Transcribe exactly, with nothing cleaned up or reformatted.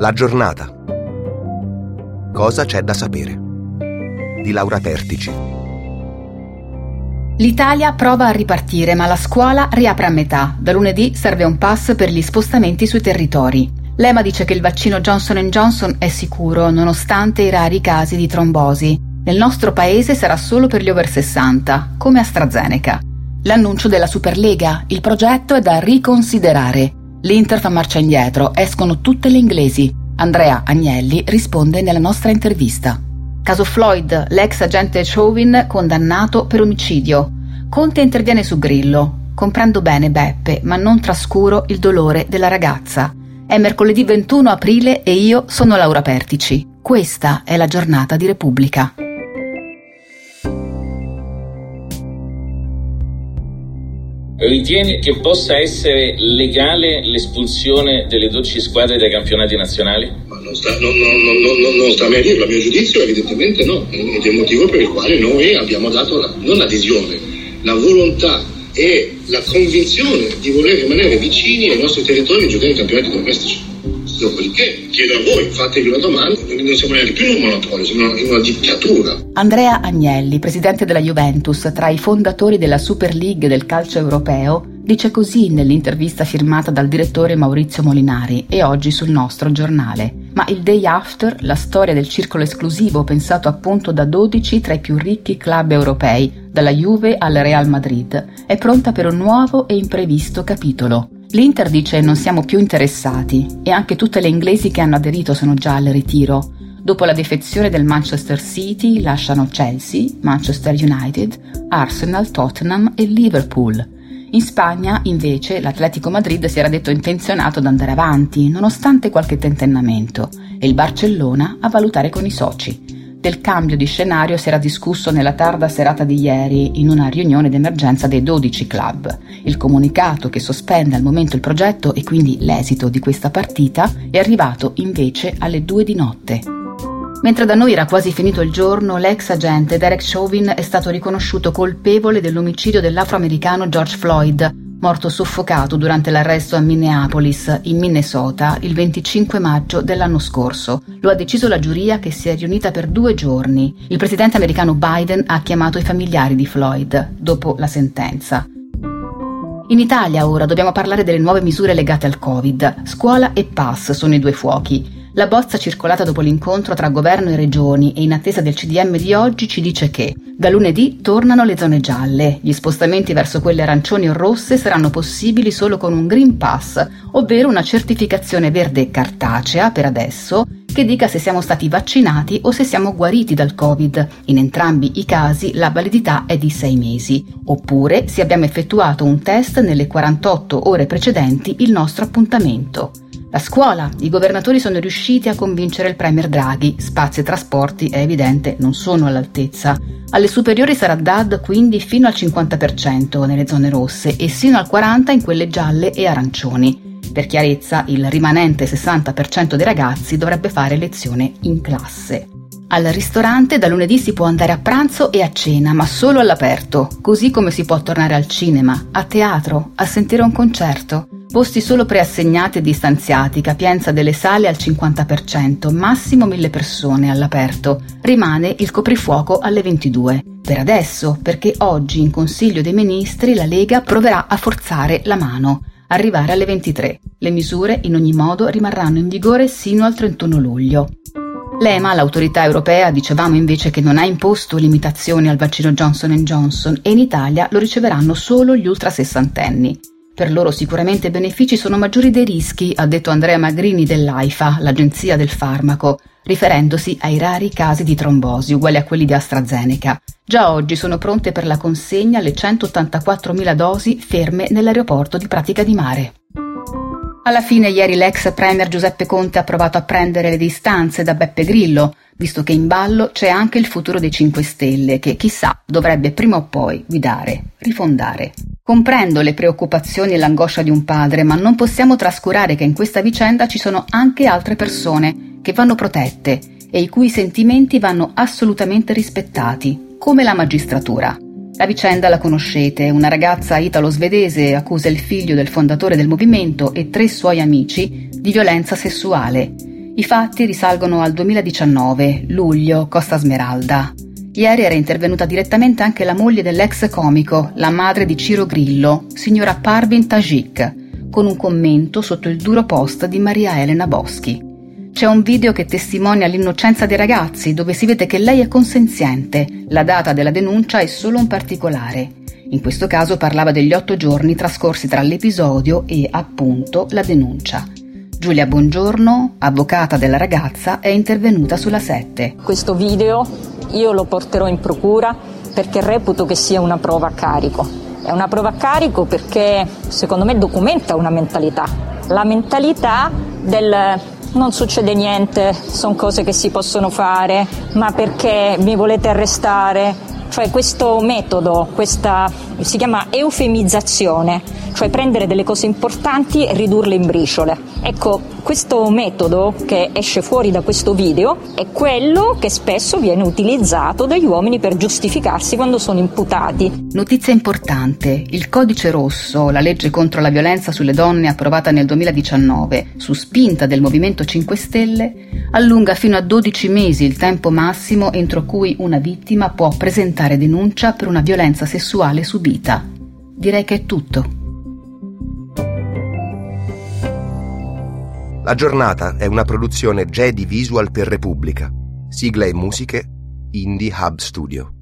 La giornata. Cosa c'è da sapere? Di Laura Pertici. L'Italia prova a ripartire, ma la scuola riapre a metà. Da lunedì serve un pass per gli spostamenti sui territori. L'E M A dice che il vaccino Johnson and Johnson è sicuro, nonostante i rari casi di trombosi. Nel nostro paese sarà solo per gli over sessanta, come AstraZeneca. L'annuncio della Superlega. Il progetto è da riconsiderare. L'Inter fa marcia indietro, escono tutte le inglesi. Andrea Agnelli risponde nella nostra intervista. Caso Floyd, l'ex agente Chauvin condannato per omicidio. Conte interviene su Grillo. Comprendo bene Beppe, ma non trascuro il dolore della ragazza. È mercoledì ventuno aprile e io sono Laura Pertici. Questa è la giornata di Repubblica. Ritieni che possa essere legale l'espulsione delle dodici squadre dai campionati nazionali? Ma non sta, non, non, non, non sta a me a dirlo, a mio giudizio evidentemente no, ed è il motivo per il quale noi abbiamo dato la, non l'adesione, la volontà e la convinzione di voler rimanere vicini ai nostri territori e giocare i campionati domestici. Dopodiché chiedo a voi, fatevi una domanda, non siamo neanche più in un monopolio, siamo in una dittatura. Andrea Agnelli, presidente della Juventus, tra i fondatori della Super League del calcio europeo, dice così nell'intervista firmata dal direttore Maurizio Molinari e oggi sul nostro giornale. Ma il day after, la storia del circolo esclusivo pensato appunto da dodici tra i più ricchi club europei, dalla Juve al Real Madrid, è pronta per un nuovo e imprevisto capitolo. L'Inter dice non siamo più interessati e anche tutte le inglesi che hanno aderito sono già al ritiro. Dopo la defezione del Manchester City lasciano Chelsea, Manchester United, Arsenal, Tottenham e Liverpool. In Spagna, invece, l'Atletico Madrid si era detto intenzionato ad andare avanti, nonostante qualche tentennamento, e il Barcellona a valutare con i soci. Del cambio di scenario si era discusso nella tarda serata di ieri in una riunione d'emergenza dei dodici club. Il comunicato che sospende al momento il progetto e quindi l'esito di questa partita è arrivato invece alle due di notte. Mentre da noi era quasi finito il giorno, l'ex agente Derek Chauvin è stato riconosciuto colpevole dell'omicidio dell'afroamericano George Floyd, morto soffocato durante l'arresto a Minneapolis, in Minnesota, il venticinque maggio dell'anno scorso. Lo ha deciso la giuria che si è riunita per due giorni. Il presidente americano Biden ha chiamato i familiari di Floyd dopo la sentenza. In Italia ora dobbiamo parlare delle nuove misure legate al Covid. Scuola e pass sono i due fuochi. La bozza circolata dopo l'incontro tra governo e regioni e in attesa del C D M di oggi ci dice che da lunedì tornano le zone gialle. Gli spostamenti verso quelle arancioni o rosse saranno possibili solo con un Green Pass, ovvero una certificazione verde cartacea per adesso che dica se siamo stati vaccinati o se siamo guariti dal Covid. In entrambi i casi la validità è di sei mesi, oppure se abbiamo effettuato un test nelle quarantotto ore precedenti il nostro appuntamento. La scuola. I governatori sono riusciti a convincere il premier Draghi. Spazi e trasporti, è evidente, non sono all'altezza. Alle superiori sarà D A D quindi fino al cinquanta per cento nelle zone rosse e sino al quaranta per cento in quelle gialle e arancioni. Per chiarezza, il rimanente sessanta per cento dei ragazzi dovrebbe fare lezione in classe. Al ristorante da lunedì si può andare a pranzo e a cena, ma solo all'aperto, così come si può tornare al cinema, a teatro, a sentire un concerto. Posti solo preassegnati e distanziati, capienza delle sale al cinquanta per cento, massimo mille persone all'aperto. Rimane il coprifuoco alle ventidue. Per adesso, perché oggi in Consiglio dei Ministri la Lega proverà a forzare la mano, arrivare alle ventitré. Le misure in ogni modo rimarranno in vigore sino al trentuno luglio. L'E M A, l'autorità europea, dicevamo invece che non ha imposto limitazioni al vaccino Johnson and Johnson e in Italia lo riceveranno solo gli ultrasessantenni. Per loro sicuramente i benefici sono maggiori dei rischi, ha detto Andrea Magrini dell'AIFA, l'agenzia del farmaco, riferendosi ai rari casi di trombosi uguali a quelli di AstraZeneca. Già oggi sono pronte per la consegna le centottantaquattromila dosi ferme nell'aeroporto di Pratica di Mare. Alla fine ieri l'ex premier Giuseppe Conte ha provato a prendere le distanze da Beppe Grillo, visto che in ballo c'è anche il futuro dei cinque Stelle che, chissà, dovrebbe prima o poi guidare, rifondare. Comprendo le preoccupazioni e l'angoscia di un padre, ma non possiamo trascurare che in questa vicenda ci sono anche altre persone che vanno protette e i cui sentimenti vanno assolutamente rispettati, come la magistratura. La vicenda la conoscete, una ragazza italo-svedese accusa il figlio del fondatore del movimento e tre suoi amici di violenza sessuale. I fatti risalgono al duemiladiciannove, luglio, Costa Smeralda. Ieri era intervenuta direttamente anche la moglie dell'ex comico, la madre di Ciro Grillo, signora Parvin Tajik, con un commento sotto il duro post di Maria Elena Boschi. C'è un video che testimonia l'innocenza dei ragazzi, dove si vede che lei è consenziente. La data della denuncia è solo un particolare. In questo caso parlava degli otto giorni trascorsi tra l'episodio e, appunto, la denuncia. Giulia Bongiorno, avvocata della ragazza, è intervenuta sulla sette. Questo video io lo porterò in procura perché reputo che sia una prova a carico. È una prova a carico perché, secondo me, documenta una mentalità. La mentalità del non succede niente, sono cose che si possono fare, ma perché mi volete arrestare? Cioè questo metodo, questa si chiama eufemizzazione, cioè prendere delle cose importanti e ridurle in briciole. Ecco, questo metodo che esce fuori da questo video è quello che spesso viene utilizzato dagli uomini per giustificarsi quando sono imputati. Notizia importante: il Codice Rosso, la legge contro la violenza sulle donne approvata nel duemiladiciannove, su spinta del Movimento cinque Stelle, allunga fino a dodici mesi il tempo massimo entro cui una vittima può presentare denuncia per una violenza sessuale subita. Direi che è tutto. La giornata è una produzione Jedi Visual per Repubblica. Sigla e musiche Indie Hub Studio.